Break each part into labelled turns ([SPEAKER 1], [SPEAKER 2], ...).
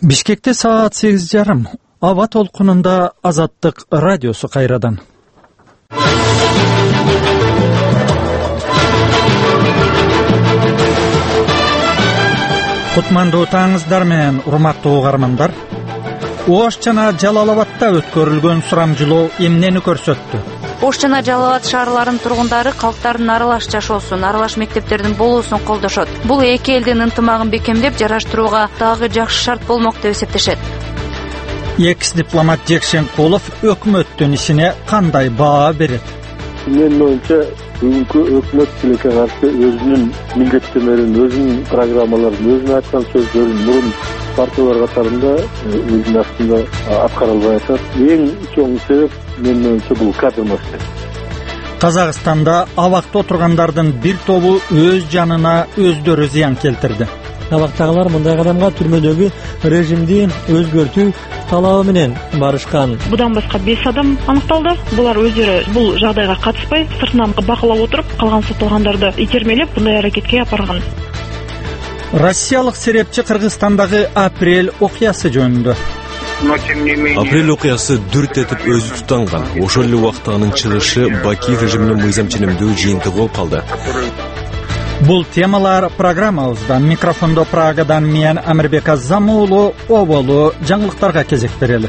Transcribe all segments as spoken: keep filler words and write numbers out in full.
[SPEAKER 1] Бишкекте саат сегиз жарым. Аба толкунунда Азаттык радиосу кайрадан. Кутмандуу таңыздар менен урматтуу угармандар. Ош жана Жалал-Абадта өткөрүлгөн сурамжылоо эмнени көрсөттү?
[SPEAKER 2] Ош жана Жалал-Абад шаарларынын тургундары калктардын аралаш жашоосун, аралаш мектептердин болуусун колдошот. Бул эки элдин ынтымагын бекемдеп, жараштырууга дагы жакшы шарт болмок деп эсептешет.
[SPEAKER 1] Экс-дипломат Жекшенкулов өкмөттүн ишине кандай баа берет?
[SPEAKER 3] Менин оюмча, бүгүнкү өкмөт тилекке каршы өзүнүн милдеттенмелерин, өзүнүн программаларын, өзүнүн айткан сөздөрүн мурун партиялар катарында өзүнүн астында аткара албай атат. Эң чоң себеп менин оюмча бул кадр маселеси.
[SPEAKER 1] Казакстанда абакта отургандардын бир тобу өз жанына өздөрү зыян келтирди.
[SPEAKER 4] Абактагылар мындай кадамга түрмөдөгү режимди өзгөртүү талабы менен барышкан.
[SPEAKER 5] Будан башка беш адам аныкталды. Булар өздөрү бул жагдайга катышпай, сыртынан бакылап отуруп, калган соттолгондорду итермелеп, мындай аракетке апарган.
[SPEAKER 1] Россиялык серепчи Кыргызстандагы апрель окуясы жөнүндө.
[SPEAKER 6] Апрель окуясы дүрт этип өзү тутанган. Ошол эле убакта анын чыгышы Бакиев режиминин мыйзам ченемдүү жыйынтыгы болуп калды.
[SPEAKER 1] Бул темалар программабызда. Микрофондо Прагадан мен Амирбек Азамуулу оболу жаңылыктарга кезек берели.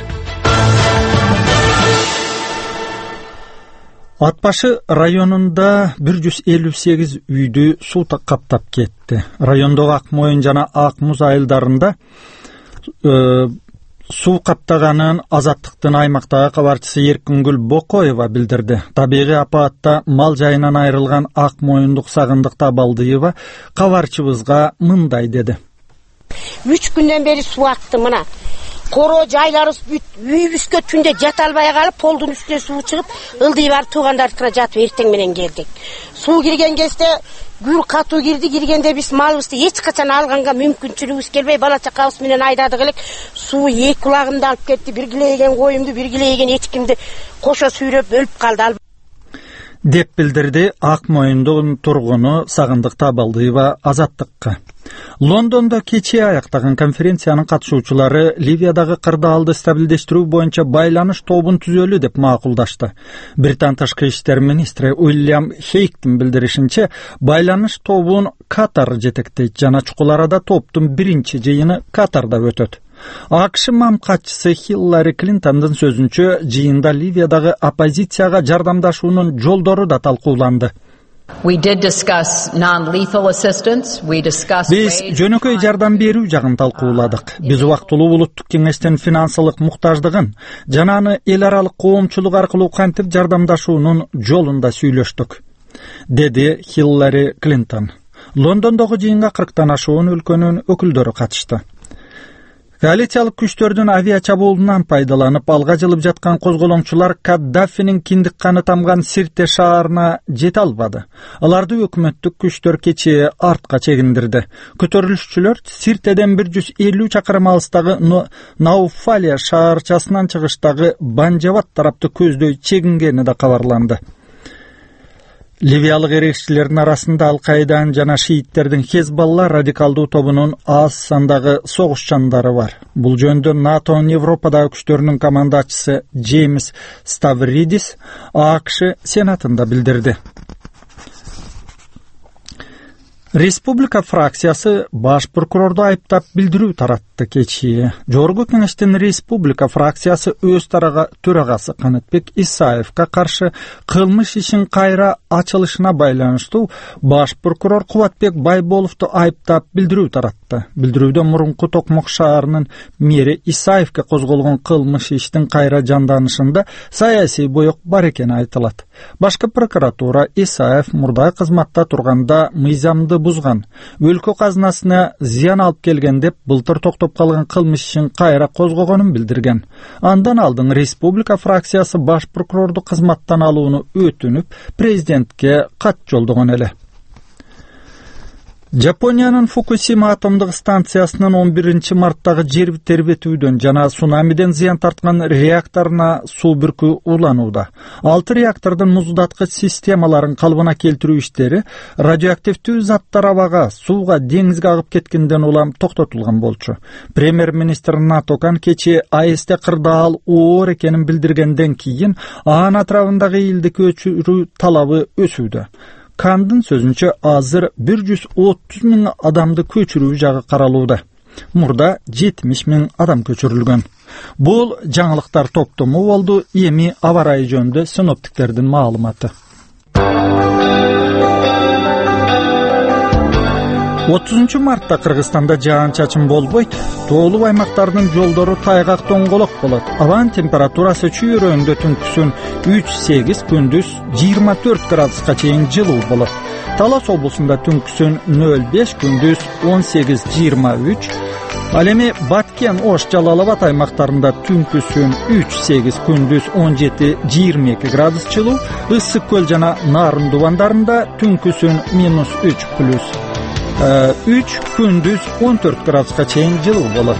[SPEAKER 1] Ат башы районунда бир жүз элүү сегиз үйдү суу каптап кетти. Райондогу Ак Моюн жана Ак Муз айылдарында э, суу каптаганын Азаттыктын аймактагы кабарчысы Эркингүл Бокоева билдирди. Табигый апатта мал жайынан айрылган Ак Моюндук Сагындык Табалдыева кабарчыбызга мындай деди.
[SPEAKER 7] үч күндөн бери суу акты мына. Коро жайларыбыз бүт, үйүбүзгө түндө жата албай калып, полдун үстүнө суу чыгып, ылдый барып туугандардыкына жатып эртең менен келдик. Суу кирген кезде гүл катуу кирди, киргенде биз малыбызды эч качан алганга мүмкүнчүлүгүбүз келбей, бала чакабыз менен айдадык элек. Суу эки кулагымды алып кетти, бир килейген коюмду, бир килейген эчкимди кошо сүйрөп өлүп калды.
[SPEAKER 1] Деп билдирди Ак Моюндун тургуну Сагындык Табалдыева Азаттыкка. Лондондо кечээ аяктаган конференциянын катышуучулары Ливиядагы кырдаалды стабилдештирүү боюнча байланыш тобун түзөлү деп макулдашты. Британ тышкы иштер министри Уильям Хейктин билдиришинче, байланыш тобун Катар жетектейт жана чукул арада топтун биринчи жыйыны Катарда өтөт. АКШ мамкатчысы Хиллари Клинтондун сөзүнчө, жыйында Ливиядагы оппозицияга жардамдашуунун жолдору да талкууланды. Биз жөнөкөй жардам берүү жагын талкууладык. Биз убактылуу улуттук кеңештин финансылык муктаждыгын жана аны эл аралык коомчулук аркылуу кантип жардамдашуунун жолунда сүйлөштүк, деди Хиллари Клинтон. Лондондогу жыйынга кырктан ашуун өлкөнүн өкүлдөрү катышты. Коалициялык күчтөрдүн авиа чабуулунан пайдаланып алга жылып жаткан козголоңчулар Каддафинин киндик каны тамган Сирте шаарына жете албады. Аларды өкмөттүк күчтөр кечээ артка чегиндирди. Көтөрүлүшчүлөр Сиртеден бир жүз элүү чакырым алыстагы Науфалия шаарчасынан чыгыштагы Банжават тарапты көздөй чегингени да кабарланды. Ливиялык эрекчилердин арасында Ал-Каидан жана шииттердин Хезболла радикалдуу тобунун аз сандагы согушчандары бар. Бул жөнүндө НАТОнун Европадагы күчтөрүнүн командачысы Джеймс Ставридис АКШ Сенатында билдирди. Республика фракциясы баш прокурорду айыптап билдирүү таратты кечээ. Жогорку кеңештин Республика фракциясы өз тарага төрагасы Канатбек Исаевка каршы кылмыш ишин кайра ачылышына байланыштуу баш прокурор Кубатбек Байболовду айыптап билдирүү таратты. Билдирүүдө мурунку Токмок шаарынын мэри Исаевке козголгон кылмыш иштин кайра жанданышында саясий боек бар экени айтылат. Башкы прокуратура Исаев мурдай кызматта турганда мыйзамды бузган, өлкө казынасына зыян алып келген деп былтыр токтоп калган кылмыш ишин кайра козгогонун билдирген. Андан алдын Республика фракциясы баш прокурорду кызматтан алууну өтүнүп, президентке кат жолдогон эле. Жапониянын Фукусима атомдук станциясынын он биринчи марттагы жер тербетүүдөн жана цунамиден зыян тарткан реакторуна суу бүркүү уланууда. Алты реактордун муздаткыч системаларын калыбына келтирүү иштери радиоактивдүү заттар абага, сууга, деңизге агып кеткенден улам токтотулган болчу. Премьер-министр НАТО Кан кечээ А Э С'те кырдаал оор экенин билдиргенден кийин аан атрабындагы элди көчүрүү талабы өсүүдө. Кандын сөзүнчө азыр бир жүз отуз миң адамды көчүрүү жагы каралууда. Мурда жетимиш миң адам көчүрүлгөн. Бул жаңылыктар топтому болду. Эми аба ырайы жөнүндө синоптиктердин маалыматы. отузунчу мартта Кыргызстанда жаан-чачын болбойт. Тоолуу аймактардын жолдору тайгак тоңголок болот. Абанын температурасы чүйрөндө түнкүсүн үч сегиз, күндүз жыйырма төрт градуска чейин жылуу болот. Талас облусунда түнкүсүн нөл беш, күндүз он сегиз жыйырма үч. Ал эми Баткен, Ош, Жалал Абад аймактарында түнкүсүн үч сегиз, күндүз он жети жыйырма эки градус жылуу. Ысык көл жана Нарын дубандарында түнкүсүн минус үч плюс үч, күндүз он төрт градуска чейин жылуу болот.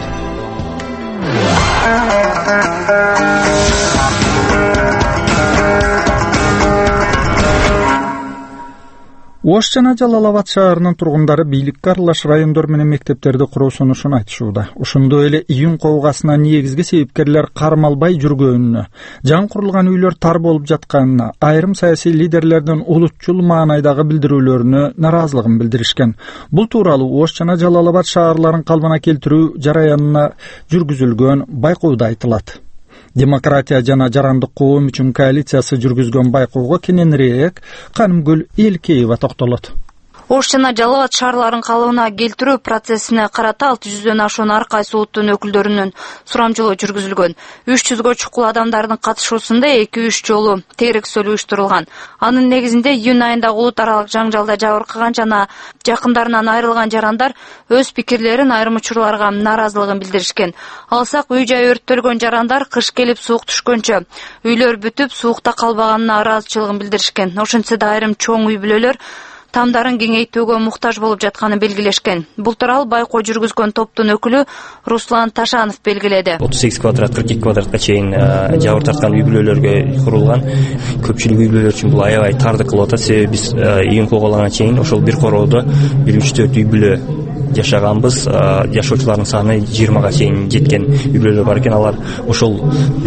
[SPEAKER 1] Ош жана Жалал Абад шаарынын тургундары бийликке аралаш райондор менен мектептерди куруу сунушун айтышууда. Ошондой эле июнь кобугасына негизги себепкерлер кармалбай жүргөнүнө, жаңы курулган үйлөр тар болуп жатканына, айрым саясий лидерлердин улутчул маанайдагы билдирүүлөрүнө наразылыгын билдиришкен. Бул тууралуу Ош жана Жалал Абад шаарларын калыбына келтирүү жараянына жүргүзүлгөн байкоодо айтылат. Демократия жана жарандык коом үчүн коалициясы жүргүзгөн байкоого кененирээк Канымгүл Элкеева токтолот.
[SPEAKER 2] Ош жана Жалал Абад шаарларын калыбына келтирүү процессине карата алты жүздөн ашуун ар кайсы улуттун өкүлдөрүнүн сурамжылоо жүргүзүлгөн. үч жүзгө чукул адамдардын катышуусунда эки үч жолу тегерексөлүү уюштурулган. Анын негизинде июнь айында улут аралык жаңжалда жабыркаган жана жакындарынан айрылган жарандар өз пикирлерин айрым учурларга нааразылыгын билдиришкен. Алсак үй жай өрттөлгөн жарандар кыш келип суук түшкөнчө үйлөр бүтүп суукта калбаганына ыраазычылыгын билдиришкен. Ошентсе да айрым чоң үй бүлөлөр тамдарын кеңейтүүгө муктаж болуп жатканын белгилешкен. Бул тууралуу байкоо жүргүзгөн топтун өкүлү Руслан Ташанов белгиледи.
[SPEAKER 8] отуз сегиз квадрат, кырк эки квадратка чейин жабыр тарткан үй бүлөлөргө курулган. Көпчүлүк үй бүлөлөр үчүн бул аябай тардык кылып атат. Себеби биз июнь кылганга чейин ошол бир короодо бир үч төрт үй бүлө жашаганбыз. Жашоочулардын саны жыйырмага чейин жеткен үй бүлөлөр бар экен. Алар ошол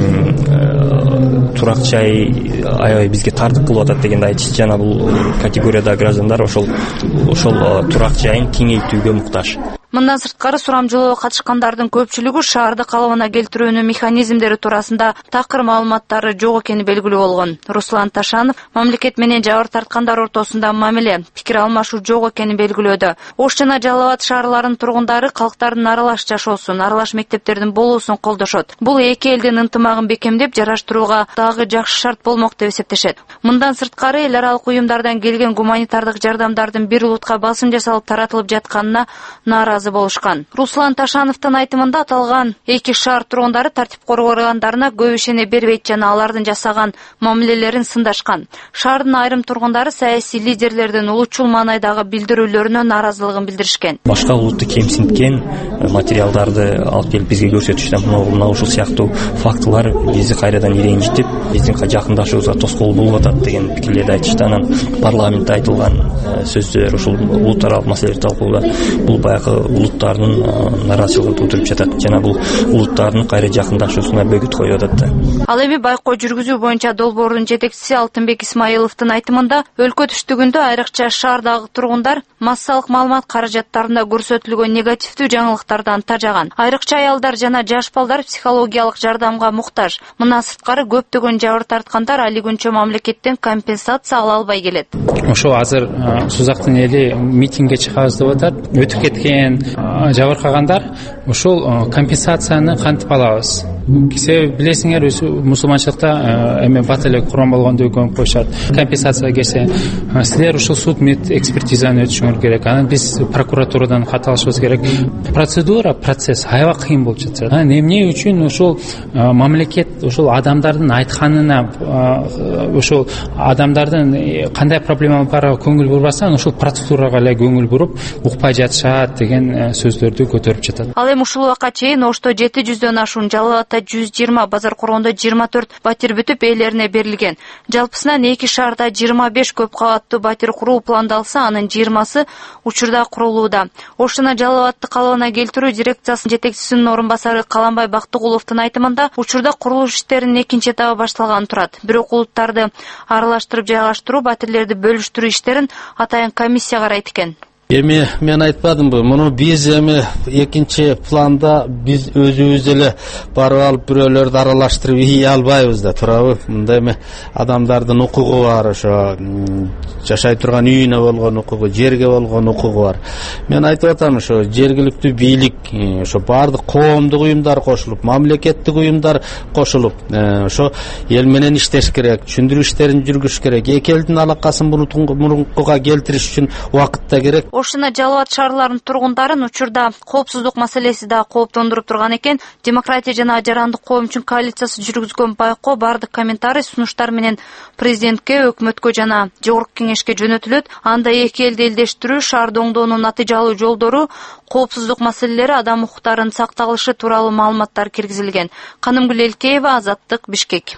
[SPEAKER 8] турак жай аябай бизге тардык кылып атат дегенди айтышты. Жана бул категорияда граждандар ошол ошол турак жайын кеңейтүүгө муктаж.
[SPEAKER 2] Мындан сырткары сурамжылоого катышкандардын көпчүлүгү шаарды калыбына келтирүүнүн механизмдери туурасында такыр маалыматтары жок экени белгилүү болгон. Руслан Ташанов мамлекет менен жабыр тарткандар ортосунда мамиле, пикир алмашуу жок экенин белгилөөдө. Ош жана Жалал Абад шаарларынын тургундары калктардын аралаш жашоосун, аралаш мектептердин болуусун колдошот. Бул эки элдин ынтымагын бекемдеп, жараштырууга дагы жакшы шарт болмок деп эсептешет. Мындан сырткары эл аралык уюмдардан келген гуманитардык жардамдардын бир улутка басым жасалып таратылып жатканына нааразы болушкан. Руслан Ташановдун айтымында аталган эки шаар тургундары тартип коргоо органдарына көп ишене бербейт жана алардын жасаган мамилелерин сындашкан. Шаардын айрым тургундары саясий лидерлердин улутчул маанайдагы билдирүүлөрүнө нааразылыгын билдиришкен.
[SPEAKER 8] Башка улутты кемсинткен материалдарды алып келип бизге көрсөтүштөн мына ушул сыяктуу фактылар бизди кайрадан ренжитип, биздин жакындашуубузга тоскоол болуп атат деген пикирлерди айтышты. Анан парламентте айтылган сөздөр ушул улут аралык маселелерди талкуулоодо бул баягы улуттардын нараазычылыгын туудуруп жатат жана бул улуттардын кайра жакындашуусуна бөгүт коюп атат.
[SPEAKER 2] Ал эми байкоо жүргүзүү боюнча долбоордун жетекчиси Алтынбек Исмаиловдун айтымында өлкө түштүгүндө айрыкча шаардагы тургундар массалык маалымат каражаттарында көрсөтүлгөн негативдүү жаңылыктардан тажаган. Айрыкча аялдар жана жаш балдар психологиялык жардамга муктаж. Мындан сырткары көптөгөн жабыр тарткандар али күнчө мамлекеттен компенсация ала албай келет.
[SPEAKER 9] Ошо азыр Сузактын эли митингге чыгабыз деп атат. Өтүп кеткен жабыркагандар ушул компенсацияны кантип алабыз? Себеби билесиңер, мусулманчылыкта эме бат эле Курман болгондо көңүл коюшат. Компенсация келсе, силер ушул суд мед экспертизаны өтүшүңөр көңүл керек. Анан биз прокуратурадан кат алышыбыз керек. Процедура, процесс аябай кыйын болуп жатат. Анан эмне үчүн ошол мамлекет ошол адамдардын айтканына, ошол адамдардын кандай проблема барга көңүл бурбаса, ошол процедурага эле көңүл буруп, укпай жатышат деген сөздөрдү көтөрүп жатат.
[SPEAKER 2] Ал эми ушул убакка чейин Ошто жети жүздөн ашуун, Жалал Абадта жүз жыйырма, Базар Коргондо жыйырма төрт батир бүтүп ээлерине берилген. Жалпысынан эки шаарда жыйырма беш көп кабаттуу батир куруу пландалса, анын жыйырмасы учурда курулууда. Оштона Жалал Абадты калыбына келтирүү дирекциясынын жетекчисинин орун басары Каланбай Бактыгуловдун айтымында, учурда курулуш иштеринин экинчи этабы башталган турат. Бирок улуттарды аралаштырып жайгаштыруу, батирлерди бөлүштүрүү иштерин атайын комиссия карайт экен.
[SPEAKER 10] Эми мен айтпадымбы, муну биз эми экинчи планда биз өзүбүз эле барып алып бирөөлөрдү аралаштырып ий албайбыз да, туурабы? Мында эми адамдардын укугу бар, ошо жашай турган үйүнө болгон укугу, жерге болгон укугу бар. Мен айтып атам, ошо жергиликтүү бийлик, ошо баардык коомдук уюмдар кошулуп, мамлекеттик уюмдар кошулуп, ошо эл менен иштеш керек, түшүндүрүү иштерин жүргүзүш керек. Эки элдин алакасын мурункуга келтириш үчүн убакыт да керек.
[SPEAKER 2] Оштона Жалал Абад шаарларынын тургундарын учурда коопсуздук маселеси да кооптондуруп турган экен. Демократия жана жарандык коом үчүн коалициясы жүргүзгөн байкоо баардык комментарий, сунуштар менен президентке, өкмөткө жана жогорку кеңешке жөнөтүлөт. Анда эки элди элдештирүү, шаарды оңдоонун натыйжалуу жолдору, коопсуздук маселелери, адам укуктарынын сакталышы тууралуу маалыматтар киргизилген. Канымгүл Элкеева, Азаттык, Бишкек.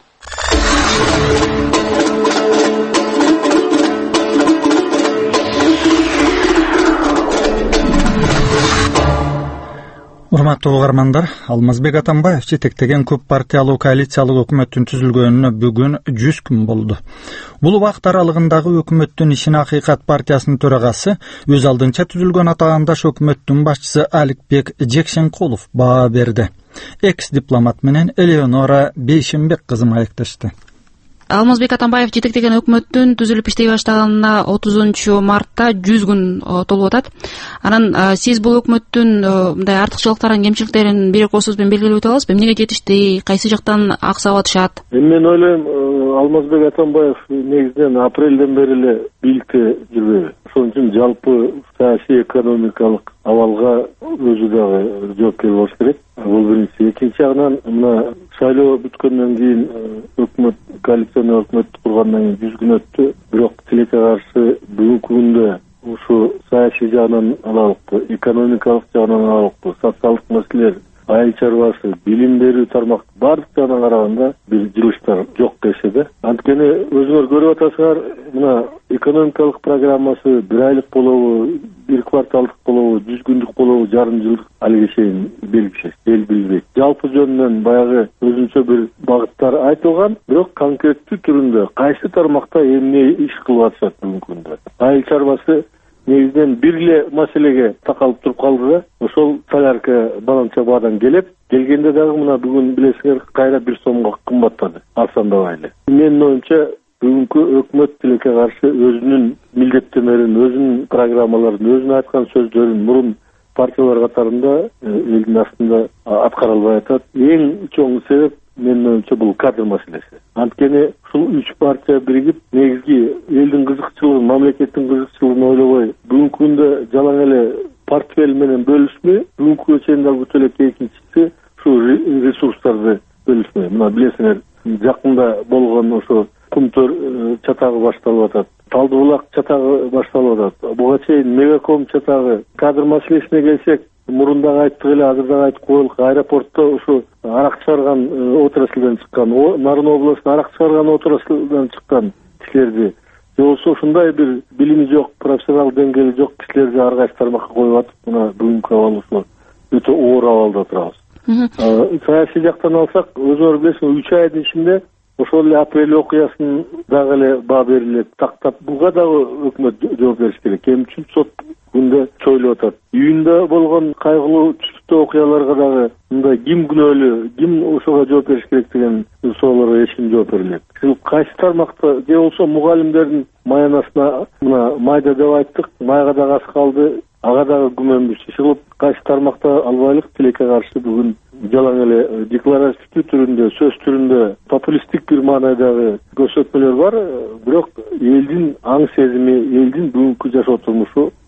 [SPEAKER 1] Урматтуу угармандар, Алмазбек Атамбаев жетектеген көп партиялуу коалициялык өкмөттүн түзүлгөнүнө бүгүн жүз күн болду. Бул убакыт аралыгындагы өкмөттүн ишине Акыйкат партиясынын төрагасы, өз алдынча түзүлгөн атаандаш өкмөттүн башчысы Аликбек Жекшенкулов баа берди. Экс-дипломат менен Элеонора Бейшенбек кызы маектешти.
[SPEAKER 11] Алмазбек Атамбаев жетектеген өкмөттүн түзүлүп иштей баштаганына отузунчу мартта жүз күн толуп атат. Анан сиз бул өкмөттүн мындай артыкчылыктарын, кемчиликтерин бир көзсүз менен белгилеп өтө аласызбы? Эмнеге жетишти? Кайсы жактан аксап атышат?
[SPEAKER 3] Мен ойлойм, Алмазбек Атамбаев негизинен апрелден бери эле бийликте жүрбөйбү. Ошон үчүн жалпы саясий экономикалык абалга өзү дагы жоопкер болуш керек. Бул биринчи. Экинчи жагынан мына шайлоо бүткөндөн кийин өкмөт, коалиционный өкмөт кургандан кийин жүз күн өттү. Бирок тилекке каршы бүгүнкү күндө ушу саясий жагынан алалыктуу, экономикалык жагынан алалыктуу, социалдык маселелер, айыл чарбасы, билим берүү тармак баардык жагынан караганда бир жылыштар жок дешеде. Анткени өзүңөр көрүп атасыңар, мына экономикалык программасы бир айлык болобу, бир кварталдык болобу, жүз күндүк болобу, жарым жылдык алыга чейин белгисиз, эл билбейт. Жалпы жөнүнөн баягы өзүнчө бир багыттар айтылган, бирок конкреттүү түрүндө кайсы тармакта эмне иш кылып атышат бүгүнкү күндө. Айыл чарбасы негизинен бир эле маселеге такалып туруп калды да, ошол солярка баланча баадан келип, келгенде дагы мына бүгүн билесиңер кайра бир сомго кымбаттады, арзандабай эле. Менин оюмча бүгүнкү өкмөт тилекке каршы өзүнүн милдеттенерин, өзүнүн программаларын, өзүнүн айткан сөздөрүн мурун партиялар катарында элдин астында аткара албай атат. Эң чоң себеп менин оюмча бул кадр маселеси. Анткени ушул үч партия биригип, негизги элдин кызыкчылыгын, мамлекеттин кызыкчылыгын ойлобой, бүгүнкү күндө жалаң эле портфель менен бөлүшмөй, бүгүнкү чейин алгыча эле экинчиси ушу ресурстарды бөлүшмөй. Мына билесиңер, жакында болгон ошо Кумтөр чатагы башталып атат, Талды булак чатагы башталып атат. Буга чейин Мегаком чатагы. Кадр маселесине келсек, мурун дагы айттык эле, азыр дагы айтып коелук. Аэропортто ушу арак чыгарган отраслдан чыккан, Нарын областында арак чыгарган отраслдан чыккан кишилерди, же болбосо ушундай бир билими жок, профессионал деңгээли жок кишилерди ар кайсы тармакка коюп атып, мына бүгүнкү абал ушул өтө оор абалда турабыз. Саясий жактан алсак, өзүңөр билесиңер, үч айдын ичинде ошол эле апрель окуясын дагы эле баа берилет, тактап. Буга дагы өкмөт жооп бериш керек. Эми үчүн сот күндө чойлуп атат. Үйүндө болгон кайгылуу түштүктүү окуяларга дагы мындай ким күнөөлүү, ким ошого жооп бериш керек деген суроолорго эч ким жооп берилет. Кайсы тармакта, же болбосо мугалимдердин маянасына мына майда деп айттык, майга дагы аз калды, ага дагы күмөнбүз. Иши кайсы тармакта албайлык, тилекке каршы бүгүн жалаң эле декларациялык түрүндө, сөз түрүндө популисттик бир маанайдагы көрсөтмөлөр бар, бирок элдин аң сезими, элдин бүгүнкү жашоо турмушу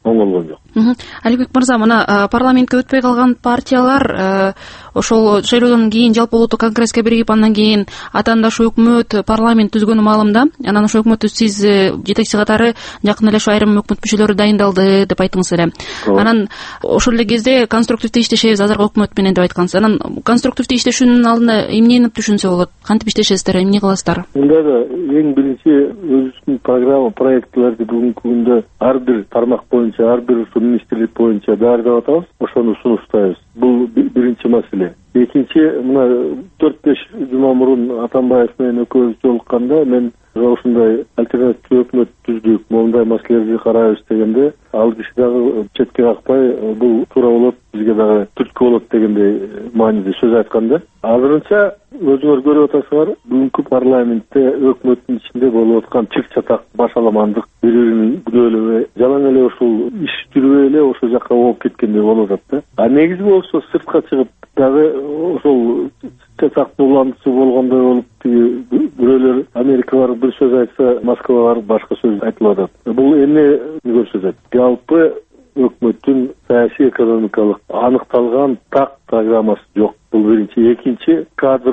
[SPEAKER 3] оңолгон жок.
[SPEAKER 11] Алибек мырза, мына парламентке өтпөй калган партиялар ошол шайлоодон кийин жалпы улуттук конгресске биригип, андан кийин атаандаш өкмөт парламент түзгөн маалымда, анан ошол өкмөттү сиз жетекчи катары жакын эле ошо айрым өкмөт мүчөлөрү дайындалды деп айттыңыз эле. Анан ошол эле кезде конструктивдүү иштешебиз азыркы өкмөт менен деп айткансыз. Анан конструктивдүү иштешүүнүн алдында эмнени түшүнсө болот? Кантип иштешесиздер, эмне кыласыздар?
[SPEAKER 3] Мында да эң биринчи өзүбүздүн программа проектлерди бүгүнкү күндө ар бир тармак боюнча, ар бир министрлик боюнча даярдап атабыз. Ошону сунуштайбыз. Бул биринчи маселе. Экинчи, мына төрт беш жума мурун Атамбаев менен экөөбүз жолукканда мен ушундай альтернативдүү өкмөт түздүк, моундай маселелерди карайбыз дегенде, ал киши дагы четке какпай, бул туура болот, бизге дагы түрткү болот дегендей мааниде сөз айтканда. Азырынча өзүңөр көрүп атасыңар, бүгүнкү парламентте өкмөттүн ичинде болуп аткан чыр-чатак, башаламандык, бири-бирин күнөөлөбөй, жалаң эле ушул иш жүрбөй эле ошол жакка болуп кеткендей болуп атат да. А негизи болсо сыртка чыгып дагы ошол чатактын уландысы болгондой болуп, тиги бирөөлөр Америкалар бир сөз айтса, Москвалар башка сөз айтылып атат. Бул эмне көрсөтөт? Жалпы өкмөттүн саясий экономикалык аныкталган так программасы жок. Бул биринчи. Экинчи,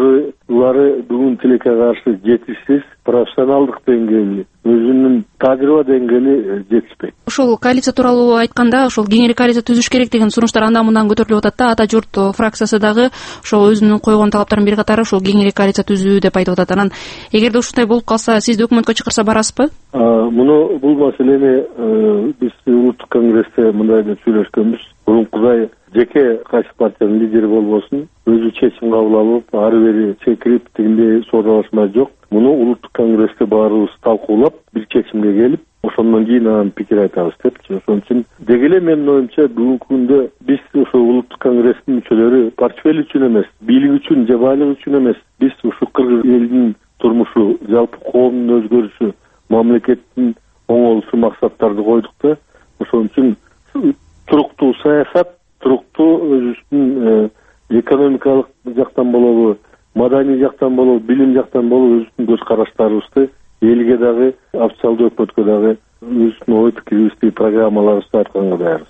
[SPEAKER 3] кадрлары бүгүн тилекке каршы жетишсиз, профессионалдык деңгээли, өзүнүн тажрыйба деңгээли жетишпейт.
[SPEAKER 11] Ошол коалиция тууралуу айтканда, ошол кеңири коалиция түзүш керек деген сунуштар андан мындан көтөрүлүп атат да. Ата журт фракциясы дагы ошол өзүнүн койгон талаптарынын бир катары ошол кеңири коалиция түзүү деп айтып атат. Анан эгерде ушундай болуп калса, сизди өкмөткө чакырса барасызбы?
[SPEAKER 3] Муну бул маселени биз улуттук конгрессте мындай деп сүйлөшкөнбүз. Мурункудай жеке кайсы партиянын лидери болбосун, өзү чечим кабыл алып, ары бери секирип, тигиндей соодалашма жок. Муну улуттук конгрессте баарыбыз талкуулап, бир чечимге келип, ошондон кийин анан пикир айтабыз депчи. Ошон үчүн деги эле менин оюмча бүгүнкү күндө биз ошо улуттук конгресстин мүчөлөрү портфель үчүн эмес, бийлик үчүн же байлык үчүн эмес, биз ушу кыргыз элинин турмушу, жалпы коомдун өзгөрүшү, мамлекеттин оңолушу максаттарды койдук да. Ошон үчүн туруктуу саясат, туруктуу өзүбүздүн экономикалык жактан болобу, маданий жактан болобу, билим жактан болобу өзүбүздүн көз караштарыбызды элге дагы, официалдуу өкмөткө дагы өзүбүздүн ой пикирибизди, программаларыбызды айтканга даярбыз.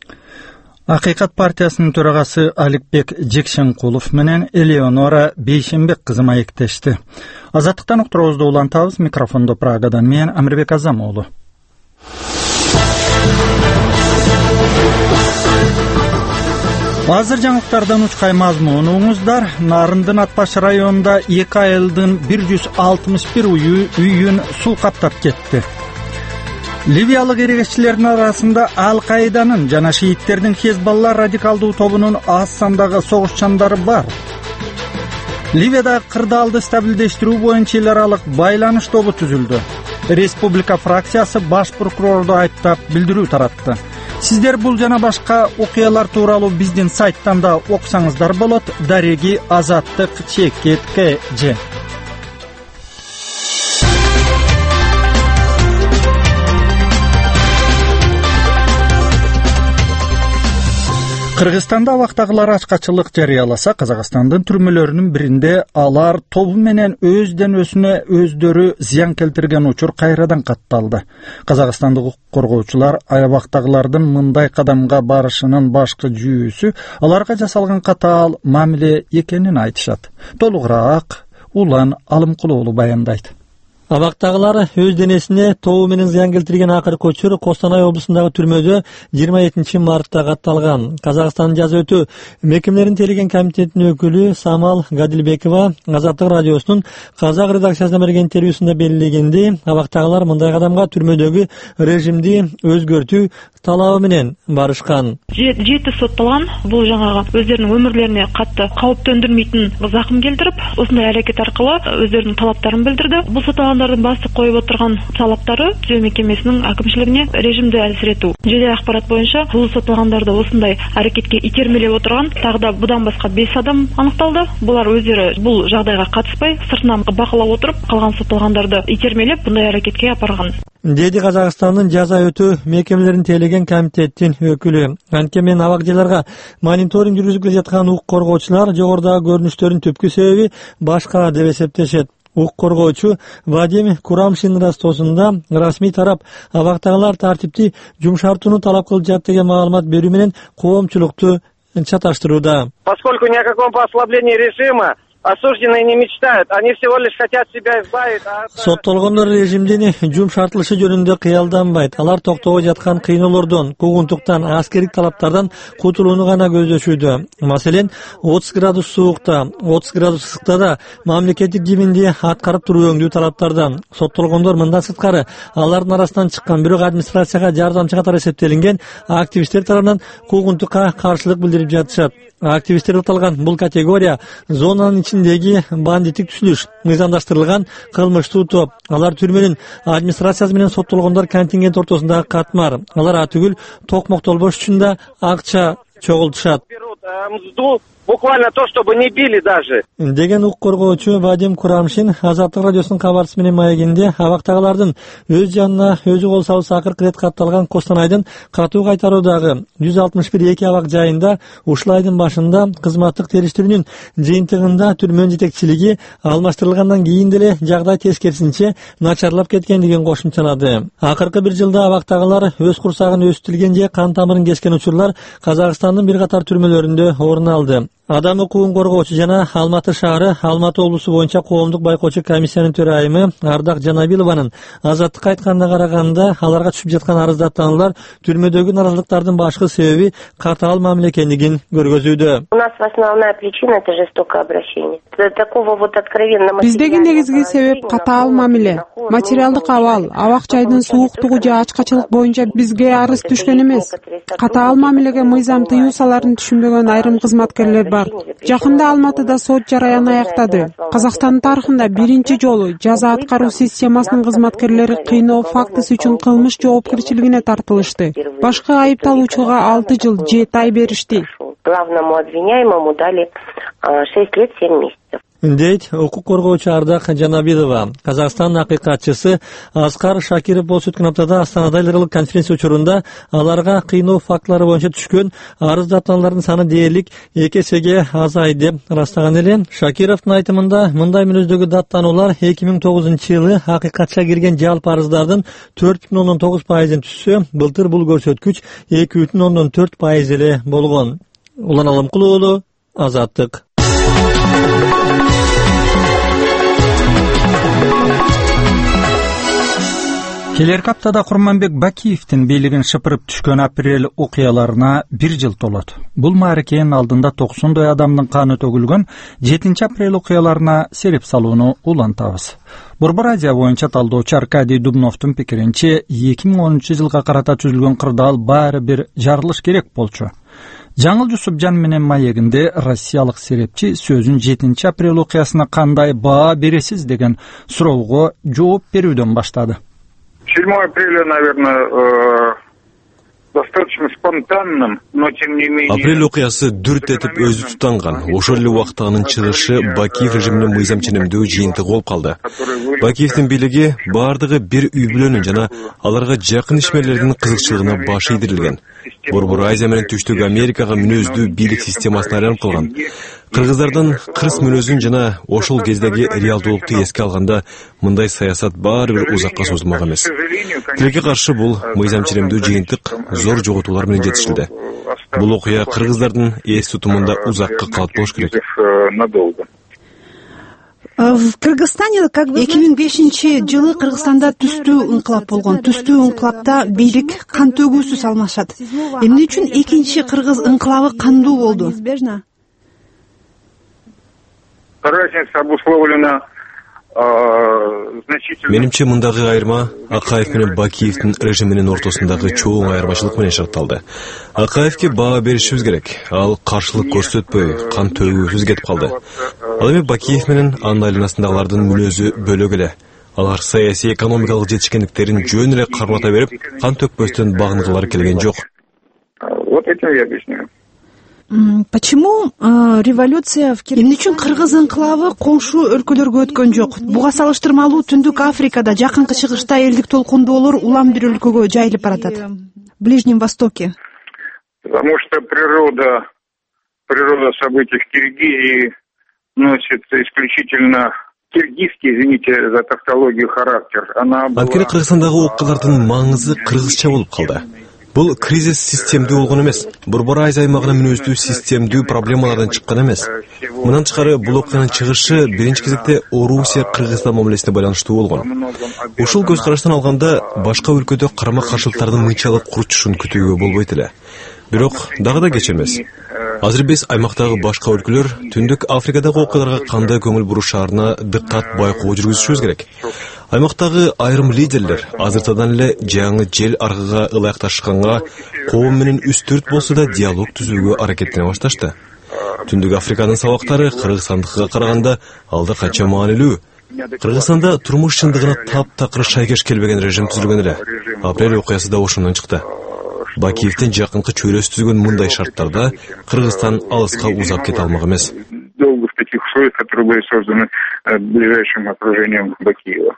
[SPEAKER 1] Акыйкат партиясынын төрагасы Аликбек Жекшенкулов менен Элеонора Бейшенбек кызы маектешти. Азаттыктан уктуруубузду улантабыз. Микрофондо Прагадан мен Амирбек Азамоğlu. Азыр жаңылыктардан учкай мазмунуңуздар. Нарындын Атбаш районунда эки айылдын бир жүз алтымыш бир үйүн суу каптап кетти. Ливиялык эрегеччилердин арасында Ал-Каиданын жана шииттердин Хезболла радикалдуу тобунун аз сандагы согушчандары бар. Ливияда кырдаалды стабилдештирүү боюнча эл аралык байланыш тобу түзүлдү. Республика фракциясы баш прокурорду айыптап билдирүү таратты. Сиздер бул жана башка окуялар тууралуу биздин сайттан да окусаңыздар болот. Дареги Азаттык чекит кж. Кыргызстанда абактагылар ачкачылык жарыяласа, Казакстандын түрмөлөрүнүн биринде алар тобу менен өздөн өзүнө өздөрү зыян келтирген учур кайрадан катталды. Казакстандык укук коргоочулар абактагылардын мындай кадамга барышынын башкы жүйүүсү аларга жасалган катаал мамиле экенин айтышат. Толугураак Улан Алымкулуулу баяндайт.
[SPEAKER 4] Абактагылар өз денесине тобу менен зыян келтирген акыркы учур Костанай облусундагы түрмөдө жыйырма экинчи мартта катталган. Казакстандын жаза өтүү мекемелерин тейлеген комитетинин өкүлү Самал Гадилбекова Азаттык радиосунун Казак редакциясына берген интервьюсунда белгилегендей, абактагылар мындай кадамга түрмөдөгү режимди өзгөртүү талабы менен барышкан.
[SPEAKER 5] Жети сотталган, бул жаңагы өздөрүнүн өмүрлөрине катты кауп төндүрмөйтүн закым келтирип, осундай аракет аркылуу өздөрүнүн талаптарын билдирди. Бул сотталгандардын баасы коюп отурган талаптары түзөө мекемесинин акимчилигине режимди алсыретүү. Жедел акпарат боюнча бул сотталгандарды осундай аракетке итермелеп отурган тагы да будан башка беш адам аныкталды. Булар өздөрү бул жагдайга катышпай, сыртынан бакылап отуруп, калган сотталгандарды итермелеп мындай аракетке апарган.
[SPEAKER 4] Деди Казакстандын жаза өтүү мекемелерин тейлеген комитеттин өкүлү. Анткени абактагыларга мониторинг жүргүзүп жаткан укук коргоочулар жогорудагы көрүнүштөрдүн түпкү себеби башка деп эсептешет. укук коргоочу Вадим Курамшин растоосунда расмий тарап абактагылар тартипти жумшартууну талап кылып жатат деген маалымат берүү менен коомчулукту чаташтырууда.
[SPEAKER 12] Поскольку ни о каком послаблении режима осужденные не мечтают, они всего лишь хотят себя избавить от...
[SPEAKER 4] Соттолгондор режимдин жумшартылышы жөнүндө кыялданбайт. Алар токтого жаткан кыйноолордон, куугунтуктан, аскердик талаптардан кутулууну гана көздөшүүдө. Маселен, отуз градус суукта, отуз градус ысыкта да мамлекеттик гимнди аткарып туруу өңдүү талаптардан. Соттолгондор мындан сырткары алардын арасынан чыккан, бирок администрацияга жардамчы катары эсептелинген активисттер тарабынан куугунтукка каршылык билдирип жатышат. Активисттер аталган бул категория зонанын ичиндеги бандиттик түзүлүш, мыйзамдаштырылган кылмыштуу топ. Алар түрмөнүн администрациясы менен соттолгондор контингент ортосундагы катмар. Алар атүгүл токмоктолбош үчүн да акча чогултушат.
[SPEAKER 12] Буквально то, чтобы не били даже.
[SPEAKER 4] Деген укук коргоочу Вадим Курамшин Азаттык радиосунун кабарчысы менен маегинде абактагылардын өз жанына өзү кол салуусу акыркы ирет катталган Костанайдын катуу кайтаруудагы жүз алтымыш бир эки абак жайында ушул айдын башында кызматтык териштирүүнүн жыйынтыгында түрмөнүн жетекчилиги алмаштырылгандан кийин деле жагдай тескерисинче начарлап кеткендигин кошумчалады. Акыркы бир жылда абактагылар өз курсагын өстүлгөн же кан тамырын кескен учурлар Казакстандын бир катар түрмөлөрүндө орун алды. Адам укугун коргоочу жана Алматы шаары, Алматы облусу боюнча коомдук байкоочу комиссиянын төрайымы Ардак Жанабилованын Азаттыкка айтканына караганда, аларга түшүп жаткан арыздаттануулар түрмөдөгү наразылыктардын башкы себеби катаал мамиле экендигин көргөзүүдө.
[SPEAKER 13] У нас основная причина это жестокое обращение. Такого вот откровенно.
[SPEAKER 14] Биздеги негизги себеп катаал мамиле, материалдык абал, абак жайдын сууктугу же ачкачылык боюнча бизге арыз түшкөн эмес. Катаал мамилеге мыйзам тыюу саларын түшүнбөгөн айрым кызматкерлер бар. Жакында Алматыда сот жараяны аяктады. Казакстандын тарыхында биринчи жолу жаза аткаруу системасынын кызматкерлери кыйноо фактысы үчүн кылмыш жоопкерчилигине тартылышты. Башкы айыпталуучуга алты жыл жети ай беришти.
[SPEAKER 13] Главному обвиняемому дали шесть лет семь месяцев.
[SPEAKER 4] Дейт укук коргоочу Ардак Жанабилова. Казакстандын акыйкатчысы Аскар Шакиров болсо өткөн аптада Астанада элдик конференция учурунда аларга кыйноо фактылары боюнча түшкөн арыздатуулардын саны дээрлик эки эсеге азайды деп ырастаган эле. Шакировдун айтымында мындай мүнөздөгү даттануулар эки миң тогузунчу жылы акыйкатча кирген жалпы арыздардын төрт бүтүн ондон тогуз пайызын түшсө, былтыр бул көрсөткүч эки бүтүн ондон төрт пайыз эле болгон. Улан Алымкулуу уулу, Азаттык.
[SPEAKER 1] Келерки аптада Курманбек Бакиевдин бийлигин шыпырып түшкөн апрель окуяларына бир жыл толот. Бул мааракенин алдында токсондой адамдын каны төгүлгөн жетинчи апрель окуяларына сереп салууну улантабыз. Борбор Азия боюнча талдоочу Аркадий Дубновдун пикиринче эки миң онунчу жылга карата түзүлгөн кырдаал баары бир жарылыш керек болчу. Жаңыл Жусупжан менен маегинде россиялык серепчи сөзүн жетинчи апрель окуясына кандай баа бересиз деген суроого жооп берүүдөн баштады.
[SPEAKER 15] седьмое апреля, наверное, достаточно спонтанным, но тем не менее...
[SPEAKER 6] Апрель окуясы дүрт этип өзү тутанган. Ошол эле убакта анын чыгышы Бакиев режиминин мыйзам ченемдүү жыйынтыгы болуп калды. Бакиевдин бийлиги баардыгы бир үй бүлөнүн жана аларга жакын ишмерлердин кызыкчылыгына баш ийдирилген. Борбор Азия менен Түштүк Америкага мүнөздүү бийлик системасын айланып калган. Кыргыздардын кырс мүнөзүн жана ошол кездеги реалдуулукту эске алганда мындай саясат баары бир узакка созулмак эмес. Тилекке каршы бул мыйзам ченемдүү жыйынтык зор жоготуулар менен жетишилди. Бул окуя кыргыздардын эс тутумунда узакка калып болуш керек.
[SPEAKER 16] В Кыргызстане, как вы эки миң бешинчи жылы Кыргызстанда түстүү ыңкылап болгон. Түстүү ыңкылапта бийлик кан төгүүсүз алмашат. Эмне үчүн экинчи кыргыз ыңкылабы кандуу болду?
[SPEAKER 15] Разница обусловлена значительно.
[SPEAKER 6] Менимче мындагы айырма Акаев менен Бакиевдин режиминин ортосундагы чоң айырмачылык менен шартталды. Акаевке баа беришибиз керек. Ал каршылык көрсөтпөй, кан төгүүсүз кетип калды. Ал эми Бакиев менен анын айланасындагылардын мүнөзү бөлөк эле. Алар саясий экономикалык жетишкендиктерин жөн эле кармата берип, кан төкпөстөн багынгылары келген жок.
[SPEAKER 15] Вот этим я объясняю.
[SPEAKER 16] Почему э, революция в Киргизстане? Эмне үчүн кыргыз ыңкылабы коңшу өлкөлөргө өткөн жок? Буга салыштырмалуу Түндүк Африкада, Жакынкы Чыгышта элдик толкундоолор улам бир өлкөгө жайылып баратат. В Ближнем Востоке.
[SPEAKER 15] Потому что природа, природа событий в Киргизии носит исключительно киргизский, извините за тавтологию, характер. Она была...
[SPEAKER 6] Анткени Кыргызстандагы окуялардын маңызы кыргызча болуп калды. Бул кризис системдүү болгон эмес. Борбор Азия аймагына мүнөздүү системдүү проблемалардан чыккан эмес. Мындан тышкары бул окуянын чыгышы биринчи кезекте Орусия Кыргызстан мамилесине байланыштуу болгон. Ушул көз караштан алганда башка өлкөдө карама каршылыктардын мынчалык курчушун күтүүгө болбойт эле. Бирок дагы да кеч эмес. Азыр биз аймактагы башка өлкөлөр Түндүк Африкадагы окуяларга кандай көңүл бурушаарына дыккат байкоо жүргүзүшүбүз керек. Аймактагы айрым лидерлер азыртадан эле жаңы жел аргыга ылайыкташканга коом менен үстүрт болсо да диалог түзүүгө аракеттене башташты. Түндүк Африканын сабактары Кыргызстандыкыга караганда алда канча маанилүү. Кыргызстанда турмуш чындыгына таптакыр шайкеш келбеген режим түзүлгөн эле. Апрель окуясы да ошондон чыкты. Бакиевдин жакынкы чөйрөсү түзгөн мындай шарттарда Кыргызстан алыска узап кете алмак эмес.
[SPEAKER 15] Долго в таких условиях, которые были созданы ближайшим окружением Бакиева.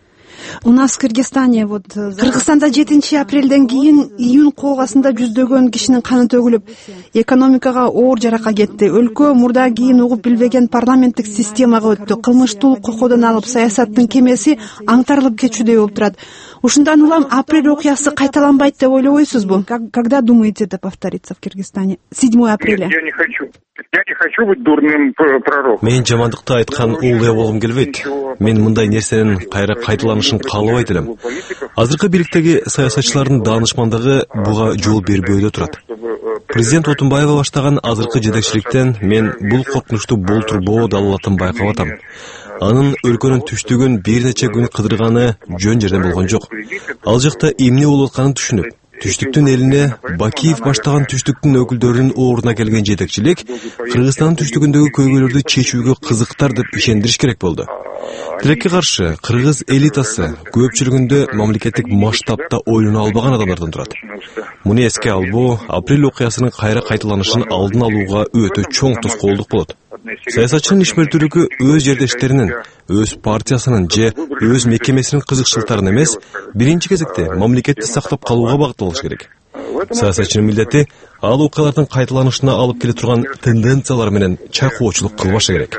[SPEAKER 16] У нас в Кыргызстане вот Кыргызстанда жетинчи апрелден кийин июнь колгасында жүздөгөн кишинин каны төгүлүп, экономикага оор жаракат кетти. Өлкө мурда кийин угуп билбеген парламенттик системага өттү. Кылмыштуулук кокодон алып саясаттын кемеси аңтарылып кетчүдөй болуп турат. Ушундан улам апрель окуясы кайталанбайт деп ойлобойсузбу? Когда думаете это повторится в Кыргызстане? седьмого апреля.
[SPEAKER 15] Нет, я не хочу. Я не хочу быть дурным пророком.
[SPEAKER 6] Мен жамандыкты айткан уулдуу болгум келбейт. Мен мындай нерсенин кайра кайталанышын каалабайт элем. Азыркы бийликтеги саясатчылардын даанышмандыгы буга жол бербөөдө турат. Президент Отунбаева баштаган азыркы жетекчиликтен мен бул коркунучту болтурбоо далалатын байкап атам. Анын өлкөнүн түштүгүн бир нече күн кыдырганы жөн жерден болгон жок. Ал жакта эмне болуп атканын түшүнүп, түштүктүн элине Бакиев баштаган түштүктүн өкүлдөрүнүн ордуна келген жетекчилик Кыргызстандын түштүгүндөгү көйгөйлөрдү чечүүгө кызыктар деп ишендириш керек болду. Тилекке каршы кыргыз элитасы көпчүлүгүндө мамлекеттик масштабта ойлоно албаган адамдардан турат. Муну эске албоо апрель окуясынын кайра кайталанышын алдын алууга өтө чоң тоскоолдук болот. Саясатчынын ишмердүүлүгү өз жердештеринин, өз партиясынын же өз мекемесинин кызыкчылыктарын эмес, биринчи кезекте мамлекетти сактап калууга багытталыш керек. Саясатчынын милдети ал окуялардын кайталанышына алып келе турган тенденциялар менен чайкоочулук кылбашы керек.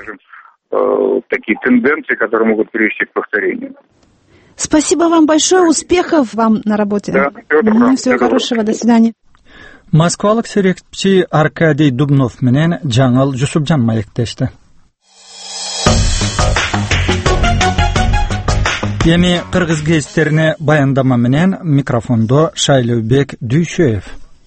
[SPEAKER 15] Такие тенденции, которые могут привести к повторению.
[SPEAKER 16] Спасибо вам большое, успехов вам на работе.
[SPEAKER 15] Да, всего,
[SPEAKER 16] всего хорошего, до свидания.
[SPEAKER 1] Москвалык серепчи Аркадий Дубнов менен Жаңыл Жусупжан маектешти. Эми кыргыз гезиттерине баяндама менен микрофондо Шайлообек Дүйшөев.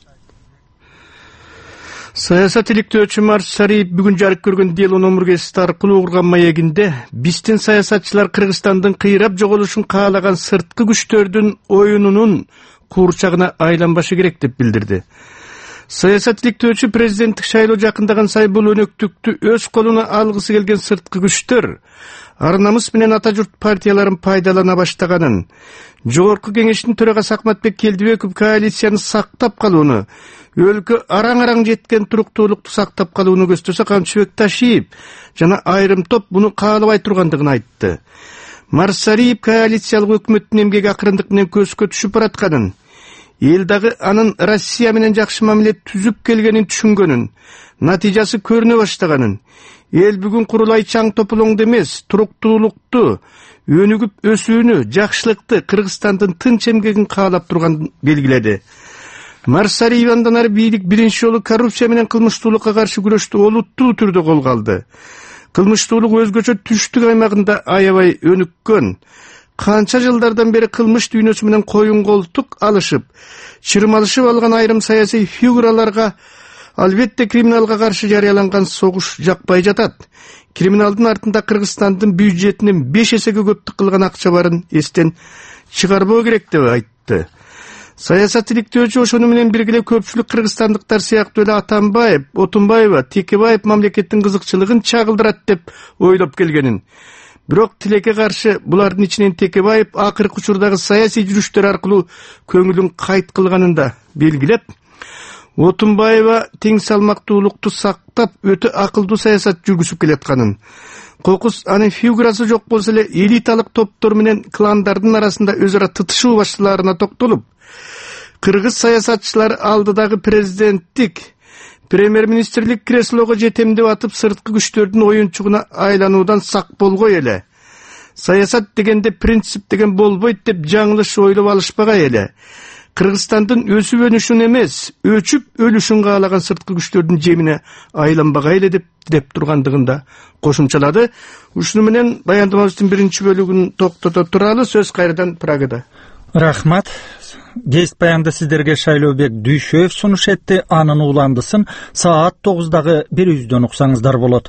[SPEAKER 17] Саясат иликтөөчү Марсариев бүгүн жарык көргөн дело номер гезити аркылуу угурган маегинде биздин саясатчылар Кыргызстандын кыйрап жоголушун каалаган сырткы күчтөрдүн оюнунун куурчагына айланбашы керек деп билдирди. Саясат иликтөөчү президенттик шайлоо жакындаган сай бул өнөктүктү өз колуна алгысы келген сырткы күчтөр ар намыс менен ата журт партияларын пайдалана баштаганын, жогорку кеңештин төрагасы Акматбек Келдибеков коалицияны сактап калууну, өлкө араң-араң жеткен туруктуулукту сактап калууну көздөсө Камчыбек Ташиев жана айрым топ буну каалабай тургандыгын айтты. Марсариев коалициялык өкмөттүн эмгеги акырындык менен көзгө түшүп баратканын, эл дагы анын Россия менен жакшы мамиле түзүп келгенин түшүнгөнүн, натыйжасы көрүнө баштаганын, эл бүгүн курулай чаң тополоңду эмес, туруктуулукту, өнүгүп өсүүнү, жакшылыкты, Кыргызстандын тынч эмгегин каалап турганын белгиледи. Марсариев андан ары бийлик биринчи жолу коррупция менен кылмыштуулукка каршы күрөштү олуттуу түрдө колго алды. Кылмыштуулук өзгөчө түштүк аймагында аябай өнүккөн. Канча жылдардан бери кылмыш дүйнөсү менен коюн колтук алышып, чырмалышып алган айрым саясий фигураларга албетте криминалга каршы жарыяланган согуш жакпай жатат. Криминалдын артында Кыргызстандын бюджетинин беш эсеге көптүк кылган акча барын эстен чыгарбоо керек деп айтты. Саясат иликтөөчү ошону менен бирге көпчүлүк кыргызстандыктар сыяктуу эле Атамбаев, Отунбаева, Текебаев мамлекеттин кызыкчылыгын чагылдырат деп ойлоп келгенин. Бирок тилекке каршы булардын ичинен Текебаев акыркы учурдагы саясий жүрүштөр аркылуу көңүлүн кайт кылганын да белгилеп, Отунбаева тең салмактуулукту сактап өтө акылдуу саясат жүргүзүп келатканын, кокус анын фигурасы жок болсо эле элиталык топтор менен кландардын арасында өз ара тытышуу башталарына токтолуп, кыргыз саясатчылар алдыдагы президенттик, премьер-министрлик креслого жетемдеп атып сырткы күчтөрдүн оюнчугуна айлануудан сак болгой эле. саясат дегенде принцип деген болбойт деп жаңылыш ойлоп алышпагай эле. Кыргызстандын өсүп өнүшүн эмес, өчүп өлүшүн каалаган сырткы күчтөрдүн жемине айланбагай эле деп деп тургандыгында кошумчалады. Ушуну менен баяндамабыздын биринчи бөлүгүн токтото туралы, сөз кайрадан Прагада.
[SPEAKER 1] Рахмат. Гест баянды сиздерге Шайлообек Дүйшөев сунуш этти. Анын уландысын саат тогуздагы бир үздөн уксаңыздар болот.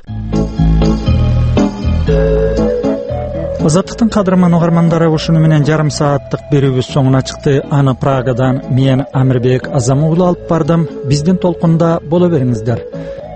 [SPEAKER 1] Азаттыктын кадырман угармандары, ушуну менен жарым сааттык берүүбүз соңуна чыкты. Аны Прагадан мен Амирбек Азамуулу алып бардым. Биздин толкунда боло бериңиздер.